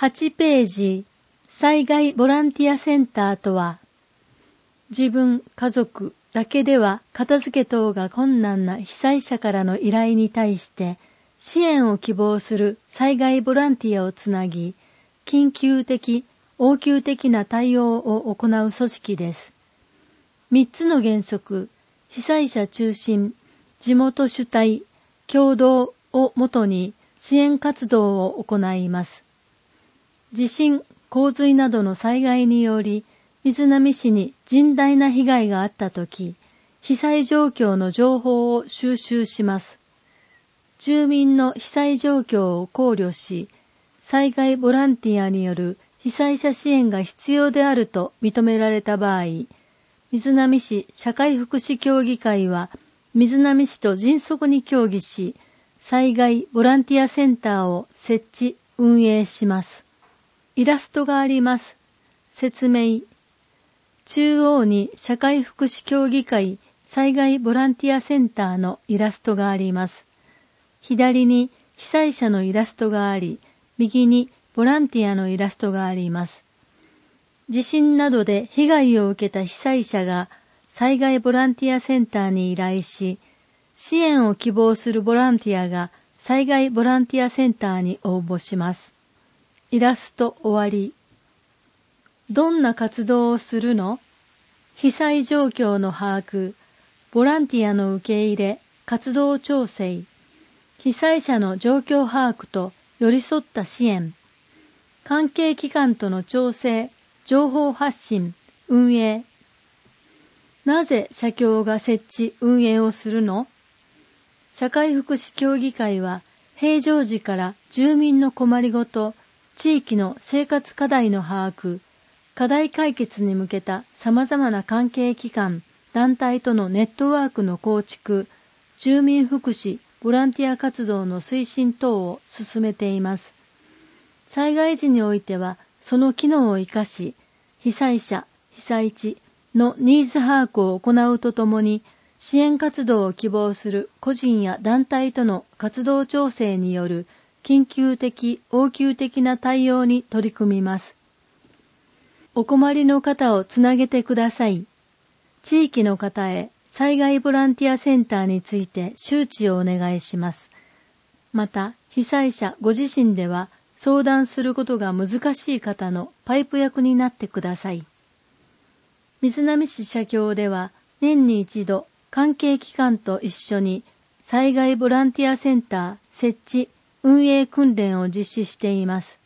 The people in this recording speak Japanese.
8ページ、災害ボランティアセンターとは、自分、家族だけでは片付け等が困難な被災者からの依頼に対して支援を希望する災害ボランティアをつなぎ、緊急的、応急的な対応を行う組織です。3つの原則、被災者中心、地元主体、共同をもとに支援活動を行います。地震、洪水などの災害により、瑞浪市に甚大な被害があったとき、被災状況の情報を収集します。住民の被災状況を考慮し、災害ボランティアによる被災者支援が必要であると認められた場合、瑞浪市社会福祉協議会は、瑞浪市と迅速に協議し、災害ボランティアセンターを設置、運営します。イラストがあります。説明。中央に社会福祉協議会災害ボランティアセンターのイラストがあります。左に被災者のイラストがあり、右にボランティアのイラストがあります。地震などで被害を受けた被災者が災害ボランティアセンターに依頼し、支援を希望するボランティアが災害ボランティアセンターに応募します。イラスト終わり。どんな活動をするの？被災状況の把握、ボランティアの受け入れ、活動調整、被災者の状況把握と寄り添った支援、関係機関との調整、情報発信、運営。なぜ社協が設置、運営をするの？社会福祉協議会は平常時から住民の困りごと、地域の生活課題の把握、課題解決に向けた様々な関係機関、団体とのネットワークの構築、住民福祉、ボランティア活動の推進等を進めています。災害時においては、その機能を生かし、被災者、被災地のニーズ把握を行うとともに、支援活動を希望する個人や団体との活動調整による緊急的、応急的な対応に取り組みます。お困りの方をつなげてください。地域の方へ災害ボランティアセンターについて周知をお願いします。また、被災者ご自身では相談することが難しい方のパイプ役になってください。瑞浪市社協では年に一度関係機関と一緒に災害ボランティアセンター設置運営訓練を実施しています。